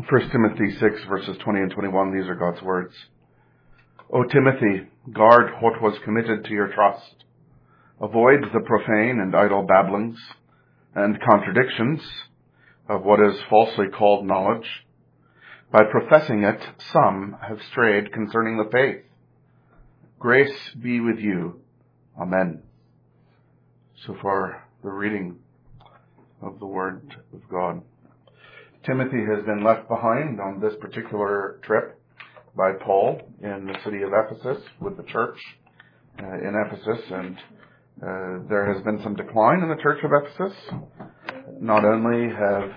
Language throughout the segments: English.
1 Timothy 6, verses 20 and 21, these are God's words. O Timothy, guard what was committed to your trust. Avoid the profane and idle babblings and contradictions of what is falsely called knowledge. By professing it, some have strayed concerning the faith. Grace be with you. Amen. So far, the reading of the Word of God. Timothy has been left behind on this particular trip by Paul in the city of Ephesus with the church in Ephesus, and there has been some decline in the church of Ephesus. Not only have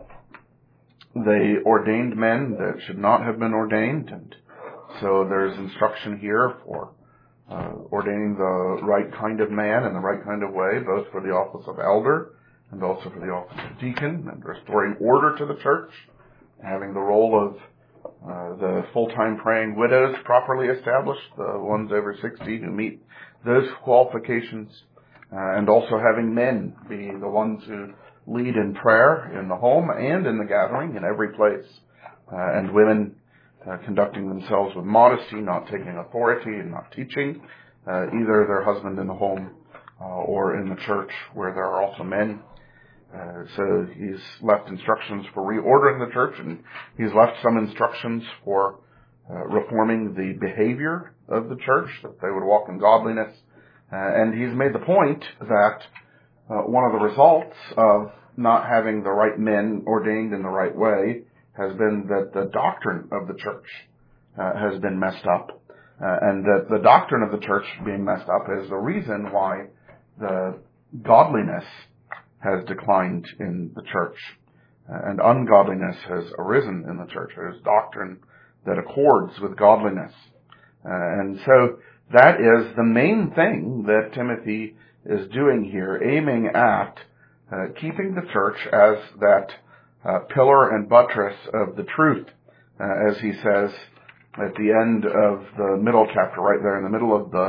they ordained men that should not have been ordained, and so there's instruction here for ordaining the right kind of man in the right kind of way, both for the office of elder and also for the office of deacon, and restoring order to the church, having the role of the full-time praying widows properly established, the ones over 60 who meet those qualifications, and also having men be the ones who lead in prayer in the home and in the gathering in every place, and women conducting themselves with modesty, not taking authority and not teaching either their husband in the home or in the church where there are also men. So he's left instructions for reordering the church, and he's left some instructions for reforming the behavior of the church, that they would walk in godliness. And he's made the point that one of the results of not having the right men ordained in the right way has been that the doctrine of the church has been messed up, and that the doctrine of the church being messed up is the reason why the godliness has declined in the church, and ungodliness has arisen in the church. There's doctrine that accords with godliness. And so that is the main thing that Timothy is doing here, aiming at keeping the church as that pillar and buttress of the truth, as he says at the end of the middle chapter, right there in the middle of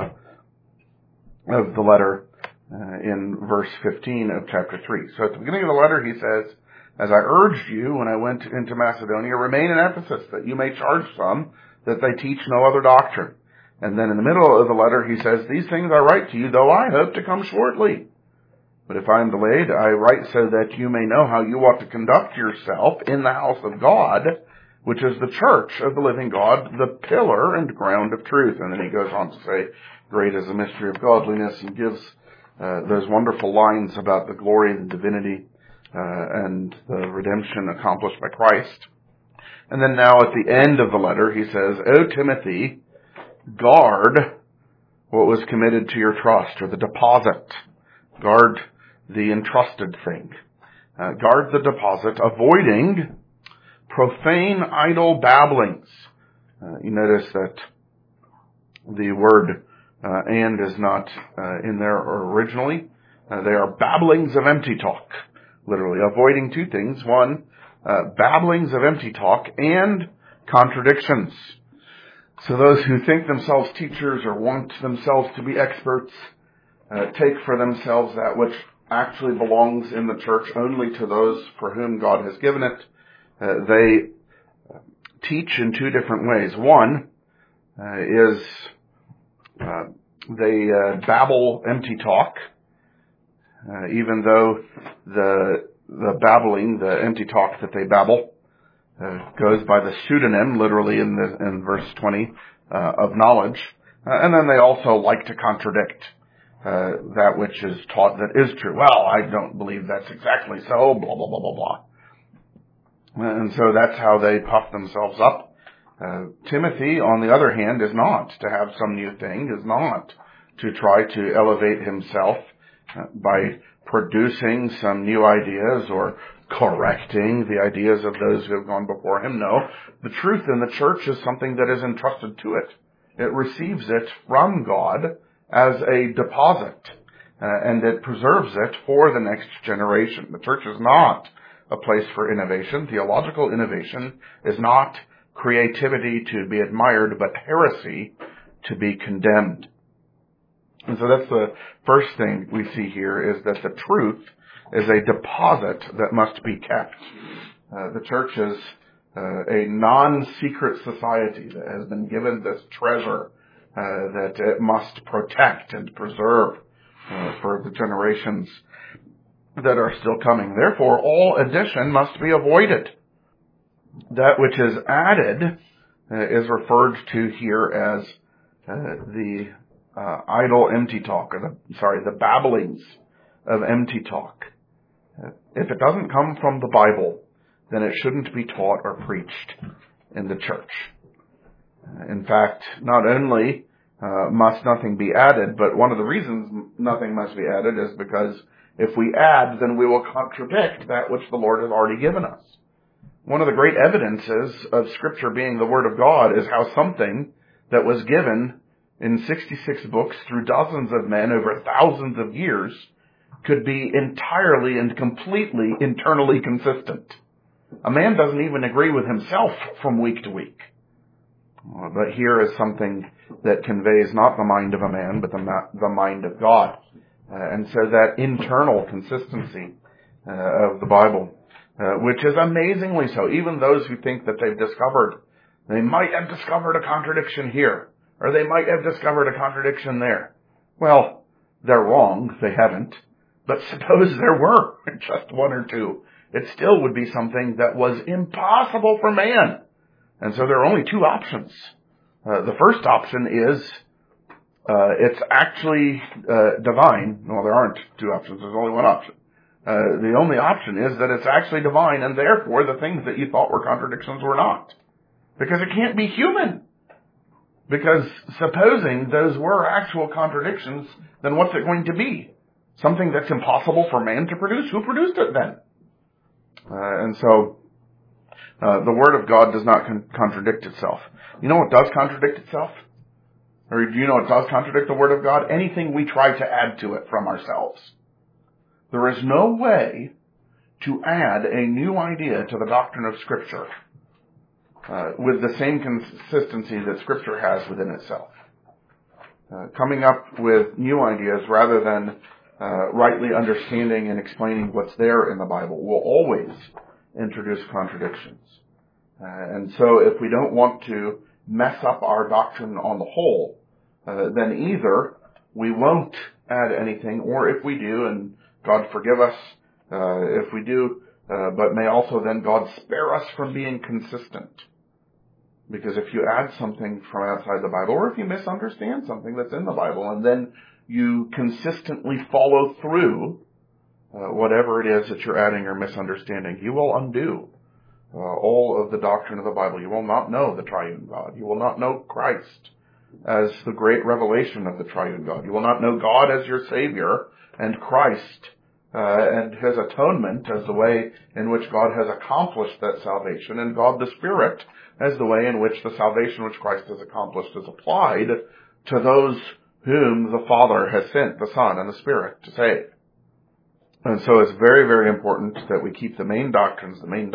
the letter, in verse 15 of chapter 3. So at the beginning of the letter he says, as I urged you when I went into Macedonia, remain in Ephesus, that you may charge some that they teach no other doctrine. And then in the middle of the letter he says, these things I write to you, though I hope to come shortly. But if I am delayed, I write so that you may know how you ought to conduct yourself in the house of God, which is the church of the living God, the pillar and ground of truth. And then he goes on to say, great is the mystery of godliness, and gives those wonderful lines about the glory and the divinity and the redemption accomplished by Christ. And then now at the end of the letter he says, O Timothy, guard what was committed to your trust, or the deposit. Guard the entrusted thing. Guard the deposit, avoiding profane idle babblings. You notice that the word and is not in there originally. They are babblings of empty talk, literally. Avoiding two things. One, babblings of empty talk and contradictions. So those who think themselves teachers or want themselves to be experts take for themselves that which actually belongs in the church only to those for whom God has given it. They teach in two different ways. One is they babble empty talk, even though the babbling, the empty talk that they babble, goes by the pseudonym, literally in verse 20, of knowledge. And then they also like to contradict that which is taught that is true. Well, I don't believe that's exactly so, blah, blah, blah, blah, blah. And so that's how they puff themselves up. Timothy, on the other hand, is not to have some new thing, is not to try to elevate himself by producing some new ideas or correcting the ideas of those who have gone before him. No, the truth in the church is something that is entrusted to it. It receives it from God as a deposit, and it preserves it for the next generation. The church is not a place for innovation. Theological innovation is not creativity to be admired, but heresy to be condemned. And so that's the first thing we see here, is that the truth is a deposit that must be kept. The church is a non-secret society that has been given this treasure that it must protect and preserve for the generations that are still coming. Therefore, all addition must be avoided. That which is added is referred to here as the idle empty talk, or the babblings of empty talk. If it doesn't come from the Bible, then it shouldn't be taught or preached in the church. In fact, not only must nothing be added, but one of the reasons nothing must be added is because if we add, then we will contradict that which the Lord has already given us. One of the great evidences of Scripture being the Word of God is how something that was given in 66 books through dozens of men over thousands of years could be entirely and completely internally consistent. A man doesn't even agree with himself from week to week. But here is something that conveys not the mind of a man, but the mind of God. And so that internal consistency of the Bible, which is amazingly so. Even those who think that they might have discovered a contradiction here, or they might have discovered a contradiction there. Well, they're wrong. They haven't. But suppose there were just one or two. It still would be something that was impossible for man. And so there are only two options. The first option is it's actually divine. Well, there aren't two options. There's only one option. The only option is that it's actually divine, and therefore the things that you thought were contradictions were not. Because it can't be human. Because supposing those were actual contradictions, then what's it going to be? Something that's impossible for man to produce? Who produced it then? And so the Word of God does not contradict itself. You know what does contradict itself? Or do you know what does contradict the Word of God? Anything we try to add to it from ourselves. There is no way to add a new idea to the doctrine of Scripture with the same consistency that Scripture has within itself. Coming up with new ideas rather than rightly understanding and explaining what's there in the Bible will always introduce contradictions. And so if we don't want to mess up our doctrine on the whole, then either we won't add anything, or if we do, and God forgive us if we do, but may also then God spare us from being consistent. Because if you add something from outside the Bible, or if you misunderstand something that's in the Bible, and then you consistently follow through whatever it is that you're adding or misunderstanding, you will undo all of the doctrine of the Bible. You will not know the triune God. You will not know Christ as the great revelation of the triune God. You will not know God as your Savior, and Christ and His atonement as the way in which God has accomplished that salvation, and God the Spirit as the way in which the salvation which Christ has accomplished is applied to those whom the Father has sent, the Son and the Spirit, to save. And so it's very, very important that we keep the main doctrines,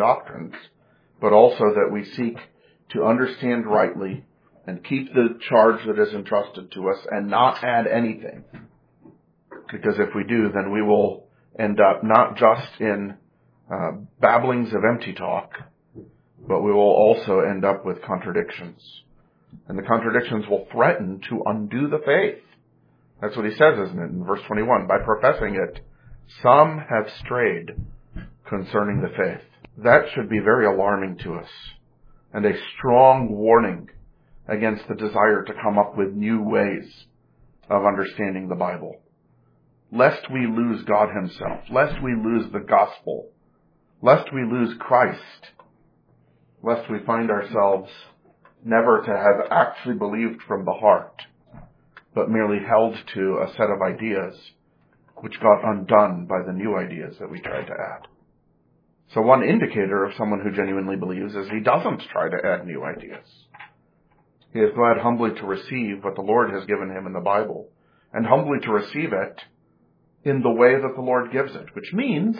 but also that we seek to understand rightly and keep the charge that is entrusted to us and not add anything. Because if we do, then we will end up not just in babblings of empty talk, but we will also end up with contradictions. And the contradictions will threaten to undo the faith. That's what he says, isn't it, in verse 21? By professing it, some have strayed concerning the faith. That should be very alarming to us, and a strong warning against the desire to come up with new ways of understanding the Bible. Lest we lose God Himself, lest we lose the gospel, lest we lose Christ, lest we find ourselves never to have actually believed from the heart, but merely held to a set of ideas which got undone by the new ideas that we tried to add. So one indicator of someone who genuinely believes is he doesn't try to add new ideas. He is glad humbly to receive what the Lord has given him in the Bible, and humbly to receive it in the way that the Lord gives it, which means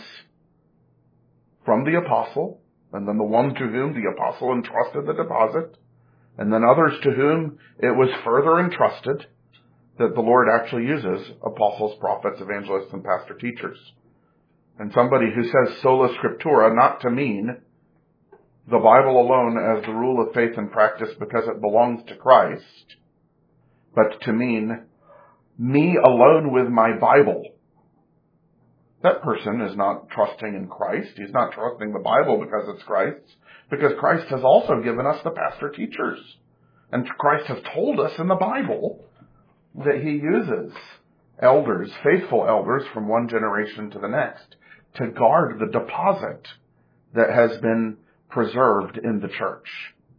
from the apostle, and then the one to whom the apostle entrusted the deposit, and then others to whom it was further entrusted, that the Lord actually uses apostles, prophets, evangelists, and pastor teachers. And somebody who says sola scriptura, not to mean the Bible alone as the rule of faith and practice because it belongs to Christ, but to mean me alone with my Bible, that person is not trusting in Christ. He's not trusting the Bible because it's Christ's, because Christ has also given us the pastor teachers. And Christ has told us in the Bible that he uses elders, faithful elders from one generation to the next, to guard the deposit that has been preserved in the church.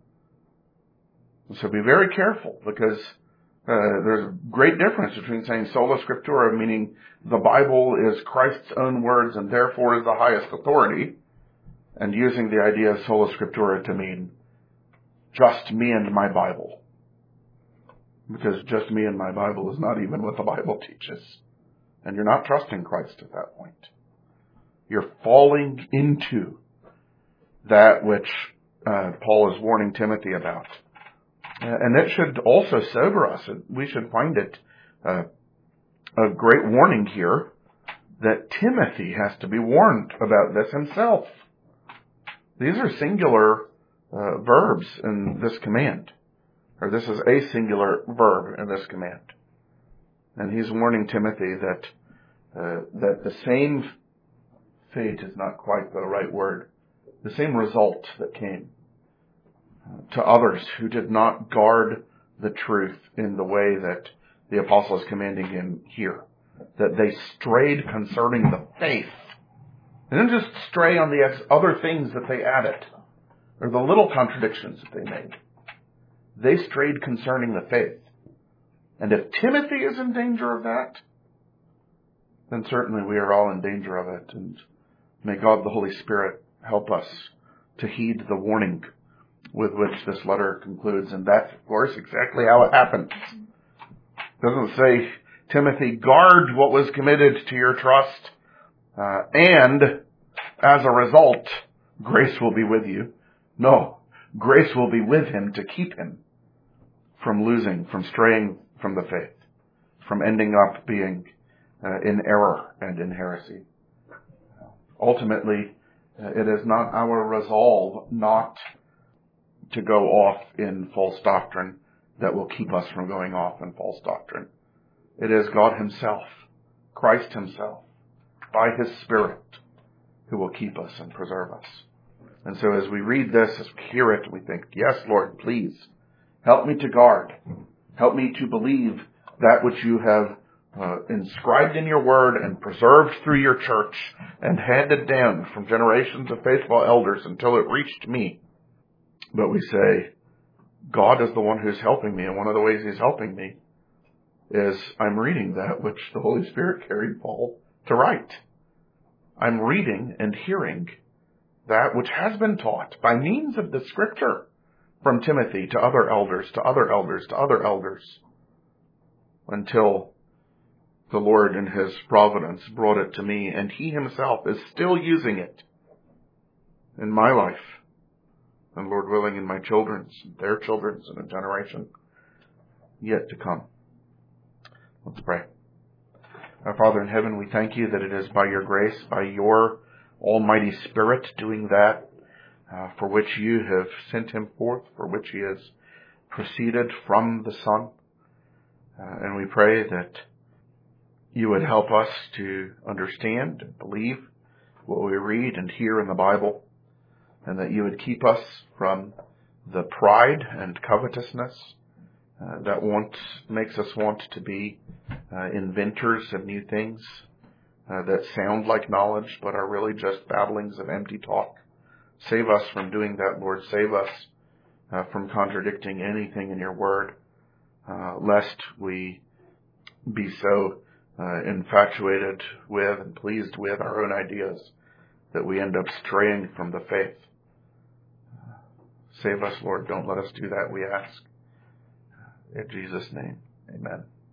So be very careful, because there's a great difference between saying sola scriptura, meaning the Bible is Christ's own words and therefore is the highest authority, and using the idea of sola scriptura to mean just me and my Bible. Because just me and my Bible is not even what the Bible teaches. And you're not trusting Christ at that point. You're falling into that which Paul is warning Timothy about. And it should also sober us. We should find it a great warning here that Timothy has to be warned about this himself. These are singular verbs in this command. Or this is a singular verb in this command. And he's warning Timothy that the same fate is not quite the right word. The same result that came to others who did not guard the truth in the way that the apostle is commanding him here. That they strayed concerning the faith. They didn't just stray on the other things that they added, or the little contradictions that they made. They strayed concerning the faith. And if Timothy is in danger of that, then certainly we are all in danger of it. And may God the Holy Spirit help us to heed the warning with which this letter concludes. And that's, of course, exactly how it happens. It doesn't say, Timothy, guard what was committed to your trust, and as a result, grace will be with you. No, grace will be with him to keep him from losing, from straying from the faith, from ending up being in error and in heresy. Ultimately, it is not our resolve not to go off in false doctrine that will keep us from going off in false doctrine. It is God himself, Christ himself, by his Spirit, who will keep us and preserve us. And so as we read this, as we hear it, we think, yes, Lord, please, help me to guard. Help me to believe that which you have inscribed in your word and preserved through your church and handed down from generations of faithful elders until it reached me. But we say, God is the one who's helping me, and one of the ways he's helping me is I'm reading that which the Holy Spirit carried Paul to write. I'm reading and hearing that which has been taught by means of the Scripture from Timothy to other elders, to other elders, to other elders, until the Lord in his providence brought it to me, and he himself is still using it in my life, and Lord willing in my children's, their children's, and a generation yet to come. Let's pray. Our Father in heaven, we thank you that it is by your grace, by your Almighty Spirit doing that, for which you have sent him forth, for which he has proceeded from the Son. And we pray that you would help us to understand and believe what we read and hear in the Bible, and that you would keep us from the pride and covetousness that makes us want to be inventors of new things that sound like knowledge but are really just babblings of empty talk. Save us from doing that, Lord. Save us from contradicting anything in your word, lest we be so infatuated with and pleased with our own ideas that we end up straying from the faith. Save us, Lord. Don't let us do that, we ask. In Jesus' name, amen.